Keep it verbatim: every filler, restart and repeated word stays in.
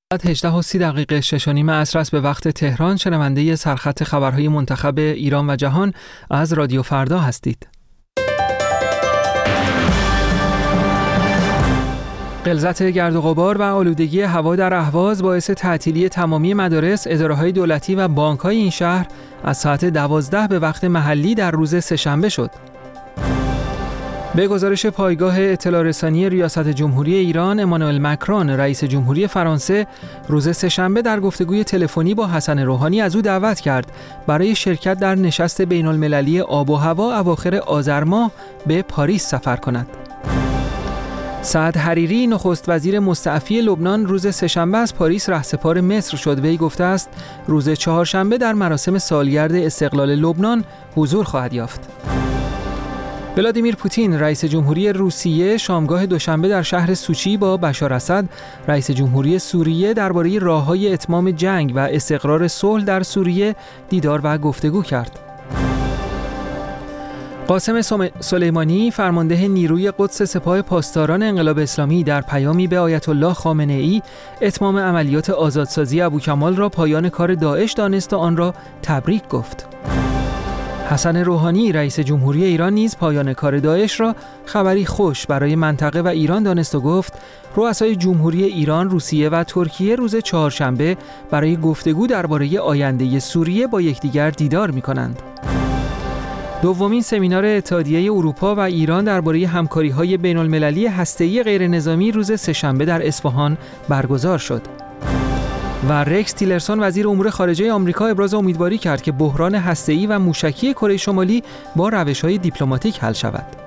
ساعت هجده و سی دقیقه شش و نیم عصر است به وقت تهران. شنونده سرخط خبرهای منتخب ایران و جهان از رادیو فردا هستید. غلظت گرد و غبار و آلودگی هوا در اهواز باعث تعطیلی تمامی مدارس، اداره‌های دولتی و بانک‌های این شهر از ساعت دوازده به وقت محلی در روز سه‌شنبه شد. به گزارش پایگاه اطلاع رسانی ریاست جمهوری ایران، امانوئل مکرون رئیس جمهوری فرانسه روز سه‌شنبه در گفتگوی تلفنی با حسن روحانی از او دعوت کرد برای شرکت در نشست بین‌المللی آب و هوا اواخر آذر ماه به پاریس سفر کند. سعد حریری نخست وزیر مستعفی لبنان روز سه‌شنبه از پاریس رهسپار مصر شد. وی گفته است روز چهارشنبه در مراسم سالگرد استقلال لبنان حضور خواهد یافت. ولادیمیر پوتین رئیس جمهوری روسیه شامگاه دوشنبه در شهر سوچی با بشار اسد رئیس جمهوری سوریه درباره راه‌های اتمام جنگ و استقرار صلح در سوریه دیدار و گفتگو کرد. قاسم سلیمانی فرمانده نیروی قدس سپاه پاسداران انقلاب اسلامی در پیامی به آیت الله خامنه‌ای اتمام عملیات آزادسازی ابوکمال را پایان کار داعش دانست و آن را تبریک گفت. حسن روحانی رئیس جمهوری ایران نیز پایان کار داعش را خبری خوش برای منطقه و ایران دانست و گفت رؤسای جمهوری ایران، روسیه و ترکیه روز چهارشنبه برای گفتگو درباره آینده سوریه با یکدیگر دیدار می‌کنند. دومین سمینار اتحادیه اروپا و ایران درباره همکاری‌های بین‌المللی هسته‌ای غیرنظامی روز سه‌شنبه در اصفهان برگزار شد. و رکس تیلرسون وزیر امور خارجه آمریکا ابراز امیدواری کرد که بحران هسته‌ای و موشکی کره شمالی با روش‌های دیپلماتیک حل شود.